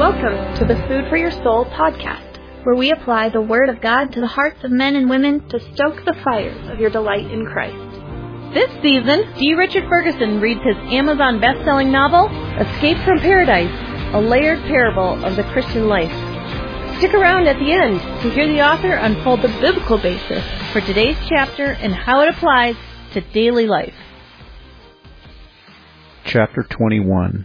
Welcome to the Food for Your Soul podcast, where we apply the Word of God to the hearts of men and women to stoke the fires of your delight in Christ. This season, D. Richard Ferguson reads his Amazon best-selling novel, Escape from Paradise, a layered parable of the Christian life. Stick around at the end to hear the author unfold the biblical basis for today's chapter and how it applies to daily life. Chapter 21.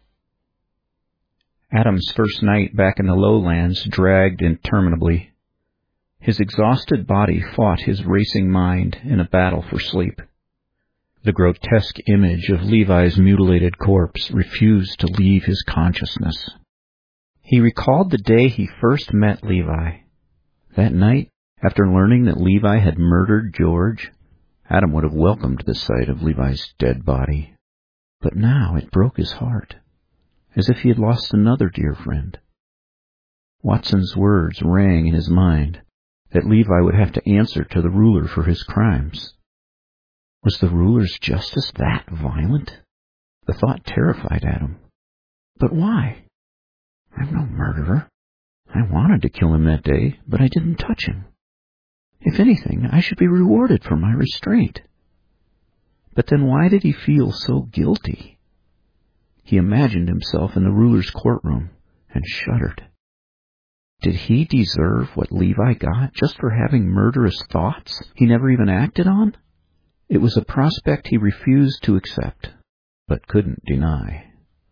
Adam's first night back in the lowlands dragged interminably. His exhausted body fought his racing mind in a battle for sleep. The grotesque image of Levi's mutilated corpse refused to leave his consciousness. He recalled the day he first met Levi. That night, after learning that Levi had murdered George, Adam would have welcomed the sight of Levi's dead body. But now it broke his heart, as if he had lost another dear friend. Watson's words rang in his mind, that Levi would have to answer to the ruler for his crimes. Was the ruler's justice that violent? The thought terrified Adam. But why? I'm no murderer. I wanted to kill him that day, but I didn't touch him. If anything, I should be rewarded for my restraint. But then why did he feel so guilty? He imagined himself in the ruler's courtroom and shuddered. Did he deserve what Levi got just for having murderous thoughts he never even acted on? It was a prospect he refused to accept, but couldn't deny.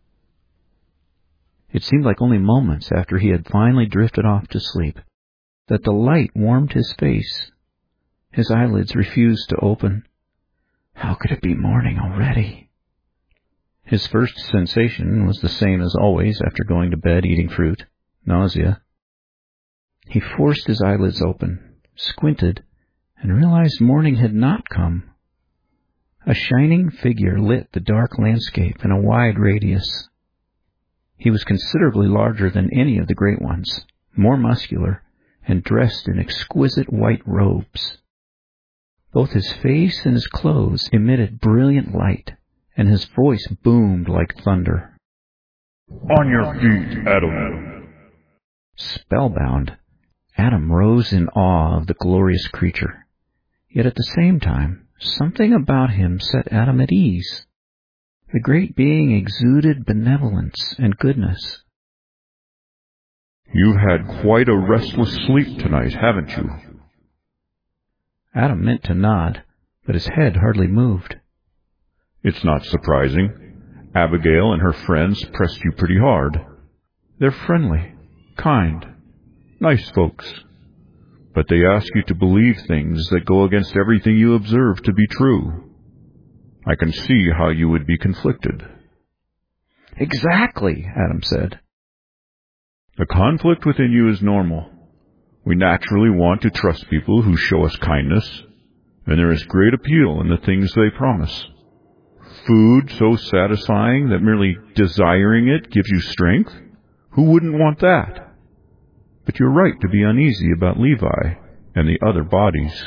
It seemed like only moments after he had finally drifted off to sleep that the light warmed his face. His eyelids refused to open. How could it be morning already? His first sensation was the same as always after going to bed eating fruit, nausea. He forced his eyelids open, squinted, and realized morning had not come. A shining figure lit the dark landscape in a wide radius. He was considerably larger than any of the great ones, more muscular, and dressed in exquisite white robes. Both his face and his clothes emitted brilliant light, and his voice boomed like thunder. On your feet, Adam. Spellbound, Adam rose in awe of the glorious creature. Yet at the same time, something about him set Adam at ease. The great being exuded benevolence and goodness. You've had quite a restless sleep tonight, haven't you? Adam meant to nod, but his head hardly moved. It's not surprising. Abigail and her friends pressed you pretty hard. They're friendly, kind, nice folks. But they ask you to believe things that go against everything you observe to be true. I can see how you would be conflicted. Exactly, Adam said. The conflict within you is normal. We naturally want to trust people who show us kindness, and there is great appeal in the things they promise. Food so satisfying that merely desiring it gives you strength? Who wouldn't want that? But you're right to be uneasy about Levi and the other bodies.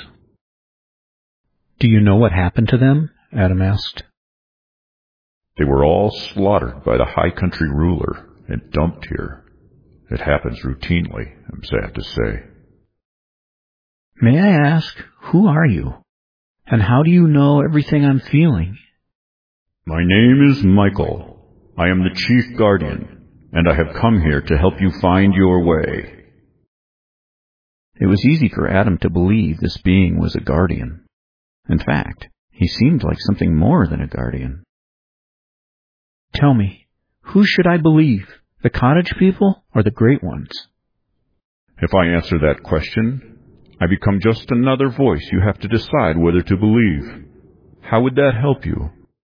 Do you know what happened to them? Adam asked. They were all slaughtered by the high country ruler and dumped here. It happens routinely, I'm sad to say. May I ask, who are you? And how do you know everything I'm feeling? My name is Michael. I am the chief guardian, and I have come here to help you find your way. It was easy for Adam to believe this being was a guardian. In fact, he seemed like something more than a guardian. Tell me, who should I believe, the cottage people or the great ones? If I answer that question, I become just another voice you have to decide whether to believe. How would that help you?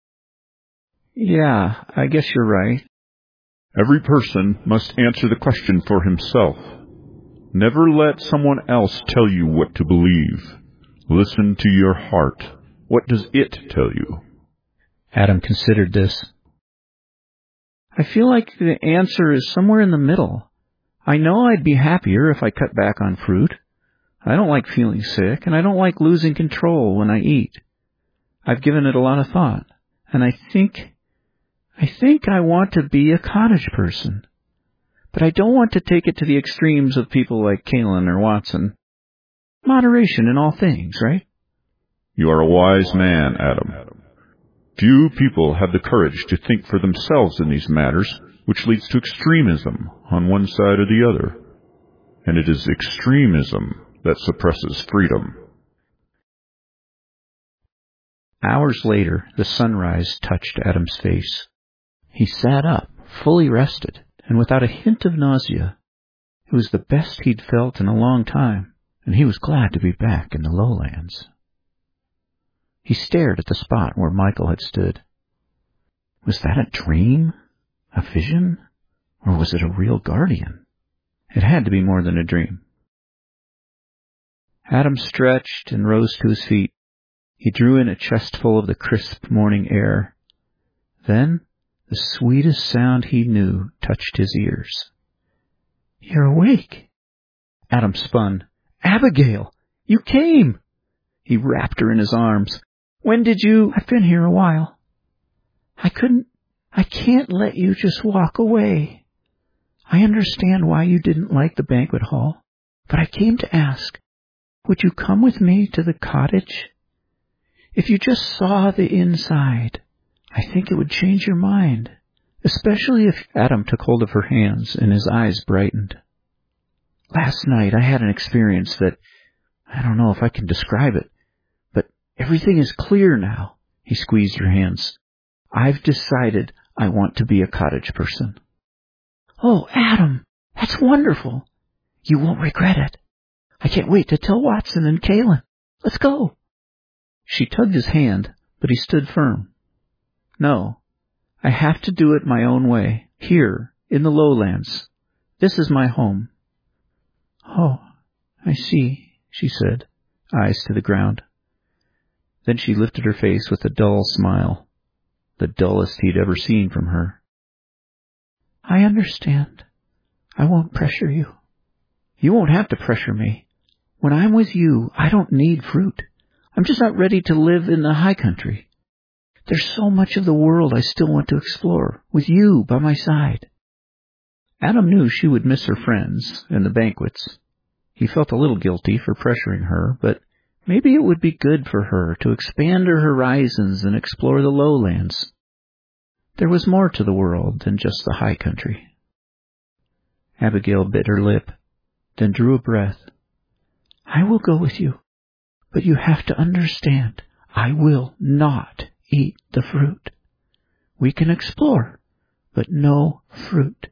Yeah, I guess you're right. Every person must answer the question for himself. Never let someone else tell you what to believe. Listen to your heart. What does it tell you? Adam considered this. I feel like the answer is somewhere in the middle. I know I'd be happier if I cut back on fruit. I don't like feeling sick, and I don't like losing control when I eat. I've given it a lot of thought, and I think I want to be a cottage person. But I don't want to take it to the extremes of people like Kalin or Watson. Moderation in all things, right? You are a wise man, Adam. Few people have the courage to think for themselves in these matters, which leads to extremism on one side or the other. And it is extremism that suppresses freedom. Hours later, the sunrise touched Adam's face. He sat up, fully rested, and without a hint of nausea. It was the best he'd felt in a long time, and he was glad to be back in the lowlands. He stared at the spot where Michael had stood. Was that a dream? A vision? Or was it a real guardian? It had to be more than a dream. Adam stretched and rose to his feet. He drew in a chestful of the crisp morning air. Then, the sweetest sound he knew touched his ears. You're awake. Adam spun. Abigail! You came! He wrapped her in his arms. When did you... I've been here a while. I can't let you just walk away. I understand why you didn't like the banquet hall, but I came to ask, would you come with me to the cottage? If you just saw the inside, I think it would change your mind, especially if... Adam took hold of her hands and his eyes brightened. Last night I had an experience that, I don't know if I can describe it, but everything is clear now. He squeezed her hands. I've decided I want to be a cottage person. Oh, Adam, that's wonderful. You won't regret it. I can't wait to tell Watson and Kalin. Let's go. She tugged his hand, but he stood firm. No, I have to do it my own way, here, in the lowlands. This is my home. Oh, I see, she said, eyes to the ground. Then she lifted her face with a dull smile, the dullest he'd ever seen from her. I understand. I won't pressure you. You won't have to pressure me. When I'm with you, I don't need fruit. I'm just not ready to live in the high country. There's so much of the world I still want to explore, with you by my side. Adam knew she would miss her friends and the banquets. He felt a little guilty for pressuring her, but maybe it would be good for her to expand her horizons and explore the lowlands. There was more to the world than just the high country. Abigail bit her lip, then drew a breath. I will go with you, but you have to understand, I will not eat the fruit. We can explore, but no fruit.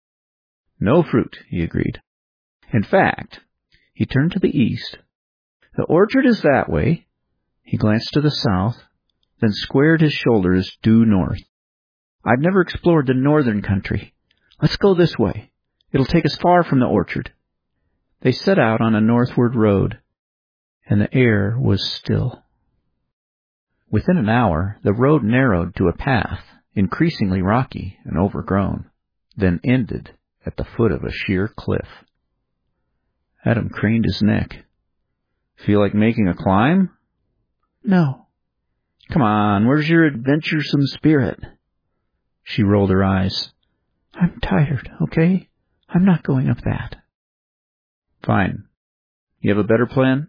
No fruit, he agreed. In fact, he turned to the east. The orchard is that way. He glanced to the south, then squared his shoulders due north. I've never explored the northern country. Let's go this way. It'll take us far from the orchard. They set out on a northward road, and the air was still. Within an hour, the road narrowed to a path, increasingly rocky and overgrown, then ended at the foot of a sheer cliff. Adam craned his neck. Feel like making a climb? No. Come on, where's your adventuresome spirit? She rolled her eyes. I'm tired, okay? I'm not going up that. Fine. You have a better plan?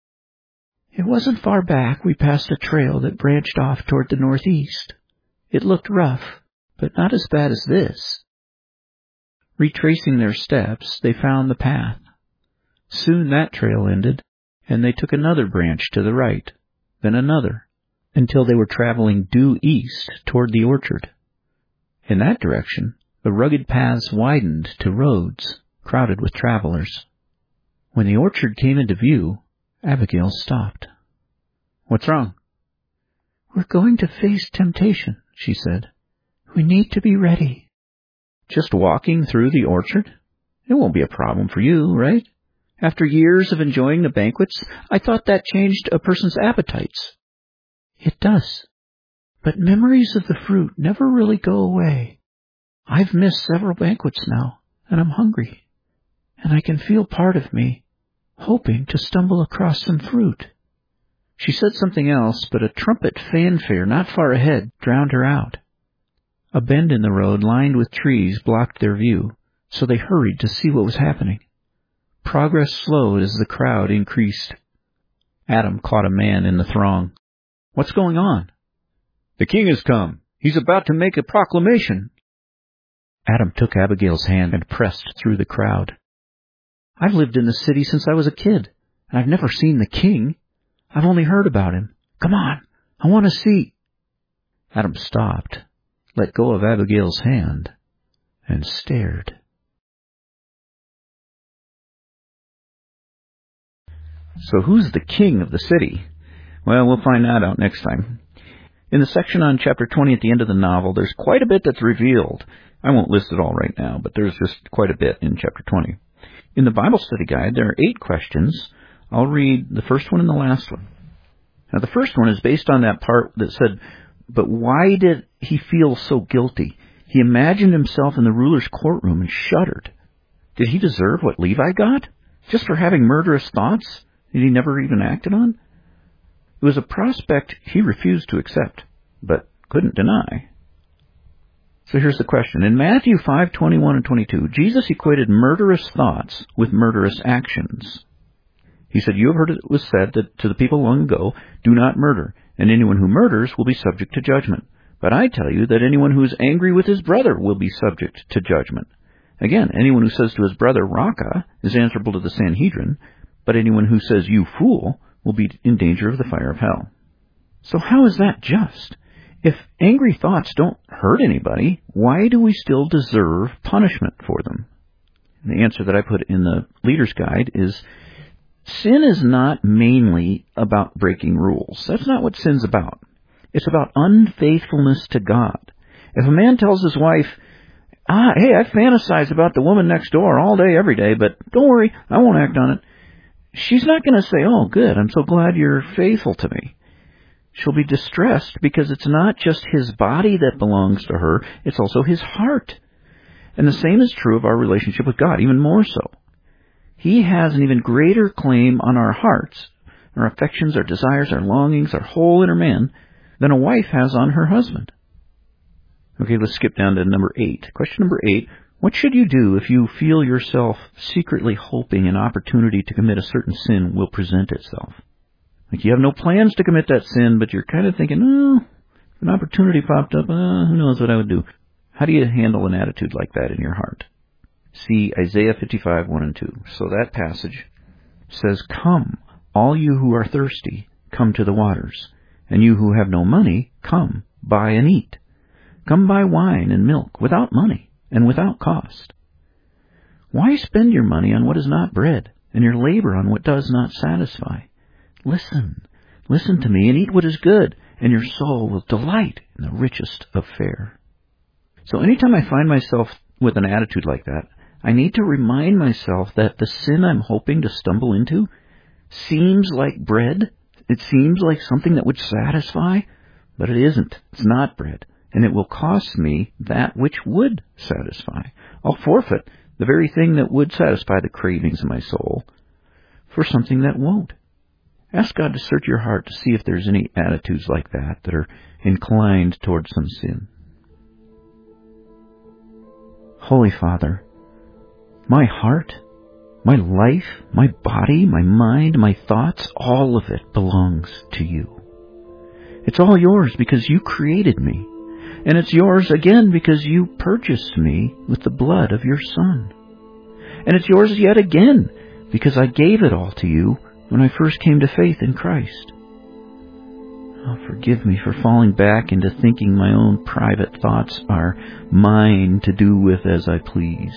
It wasn't far back we passed a trail that branched off toward the northeast. It looked rough, but not as bad as this. Retracing their steps, they found the path. Soon that trail ended, and they took another branch to the right, then another, until they were traveling due east toward the orchard. In that direction, the rugged paths widened to roads crowded with travelers. When the orchard came into view, Abigail stopped. What's wrong? We're going to face temptation, she said. We need to be ready. Just walking through the orchard? It won't be a problem for you, right? After years of enjoying the banquets, I thought that changed a person's appetites. It does. But memories of the fruit never really go away. I've missed several banquets now, and I'm hungry. And I can feel part of me hoping to stumble across some fruit. She said something else, but a trumpet fanfare not far ahead drowned her out. A bend in the road lined with trees blocked their view, So they hurried to see what was happening. Progress slowed as the crowd increased. Adam caught a man in the throng. "What's going on?" "The king has come. He's about to make a proclamation." Adam took Abigail's hand and pressed through the crowd. "I've lived in the city since I was a kid, and I've never seen the king. I've only heard about him. Come on, I want to see." Adam stopped, let go of Abigail's hand, and stared. So who's the king of the city? Well, we'll find that out next time. In the section on chapter 20 at the end of the novel, there's quite a bit that's revealed. I won't list it all right now, but there's just quite a bit in chapter 20. In the Bible study guide, there are 8 questions. I'll read the first one and the last one. Now, the first one is based on that part that said, "But why did he feel so guilty? He imagined himself in the ruler's courtroom and shuddered. Did he deserve what Levi got? Just for having murderous thoughts that he never even acted on?" It was a prospect he refused to accept, but couldn't deny. So here's the question. In Matthew 5:21 and 22, Jesus equated murderous thoughts with murderous actions. He said, "You have heard it was said that to the people long ago, 'Do not murder, and anyone who murders will be subject to judgment.' But I tell you that anyone who is angry with his brother will be subject to judgment. Again, anyone who says to his brother, 'Raca,' is answerable to the Sanhedrin, but anyone who says, 'You fool,' will be in danger of the fire of hell." So how is that just? If angry thoughts don't hurt anybody, why do we still deserve punishment for them? And the answer that I put in the Leader's Guide is, sin is not mainly about breaking rules. That's not what sin's about. It's about unfaithfulness to God. If a man tells his wife, "Hey, I fantasize about the woman next door all day, every day, but don't worry, I won't act on it," she's not going to say, "Oh, good, I'm so glad you're faithful to me." She'll be distressed because it's not just his body that belongs to her, it's also his heart. And the same is true of our relationship with God, even more so. He has an even greater claim on our hearts, our affections, our desires, our longings, our whole inner man, than a wife has on her husband. Okay, let's skip down to number 8. Question number 8, what should you do if you feel yourself secretly hoping an opportunity to commit a certain sin will present itself? Like you have no plans to commit that sin, but you're kind of thinking, "Oh, if an opportunity popped up, who knows what I would do." How do you handle an attitude like that in your heart? See Isaiah 55:1 and 2. So that passage says, "Come, all you who are thirsty, come to the waters. And you who have no money, come, buy and eat. Come buy wine and milk without money and without cost. Why spend your money on what is not bread, and your labor on what does not satisfy? Listen to me and eat what is good, and your soul will delight in the richest of fare." So anytime I find myself with an attitude like that, I need to remind myself that the sin I'm hoping to stumble into seems like bread. It seems like something that would satisfy, but it isn't. It's not bread, and it will cost me that which would satisfy. I'll forfeit the very thing that would satisfy the cravings of my soul for something that won't. Ask God to search your heart to see if there's any attitudes like that that are inclined towards some sin. Holy Father, my heart, my life, my body, my mind, my thoughts, all of it belongs to you. It's all yours because you created me. And it's yours again because you purchased me with the blood of your Son. And it's yours yet again because I gave it all to you when I first came to faith in Christ. Oh, forgive me for falling back into thinking my own private thoughts are mine to do with as I please.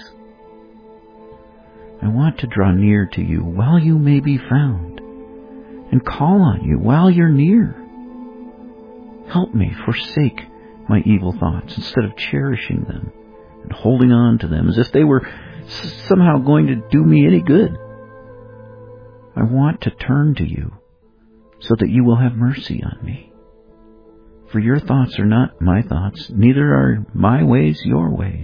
I want to draw near to you while you may be found, and call on you while you're near. Help me forsake my evil thoughts instead of cherishing them and holding on to them as if they were somehow going to do me any good. I want to turn to you so that you will have mercy on me. For your thoughts are not my thoughts, neither are my ways your ways.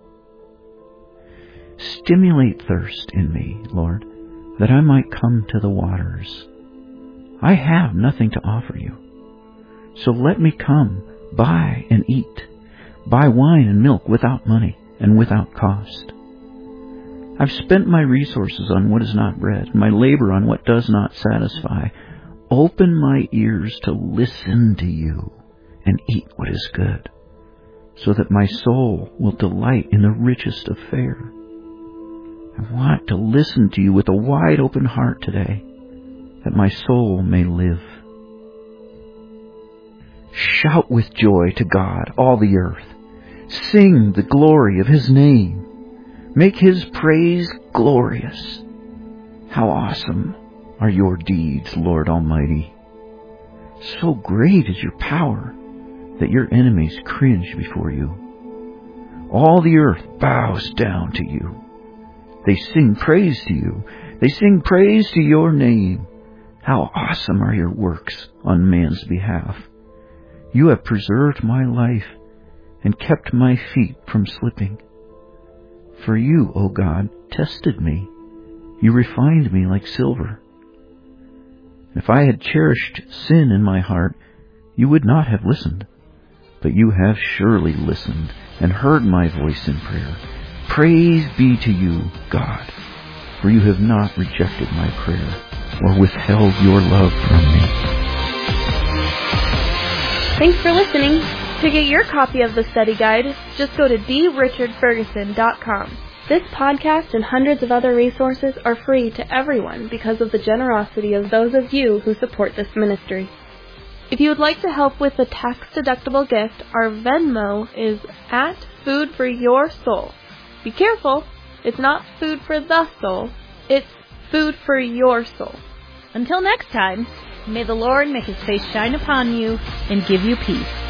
Stimulate thirst in me, Lord, that I might come to the waters. I have nothing to offer you, so let me come, buy and eat, buy wine and milk without money and without cost. I've spent my resources on what is not bread, my labor on what does not satisfy. Open my ears to listen to you and eat what is good, so that my soul will delight in the richest of fare. I want to listen to you with a wide open heart today, that my soul may live. Shout with joy to God, all the earth. Sing the glory of His name. Make His praise glorious. How awesome are your deeds, Lord Almighty. So great is your power that your enemies cringe before you. All the earth bows down to you. They sing praise to you. They sing praise to your name. How awesome are your works on man's behalf. You have preserved my life and kept my feet from slipping. For you, O God, tested me. You refined me like silver. If I had cherished sin in my heart, you would not have listened. But you have surely listened and heard my voice in prayer. Praise be to you, God, for you have not rejected my prayer or withheld your love from me. Thanks for listening. To get your copy of the study guide, just go to drichardferguson.com. This podcast and hundreds of other resources are free to everyone because of the generosity of those of you who support this ministry. If you would like to help with a tax-deductible gift, our Venmo is @FoodForYourSoul. Be careful, it's not food for the soul, it's food for your soul. Until next time, may the Lord make His face shine upon you and give you peace.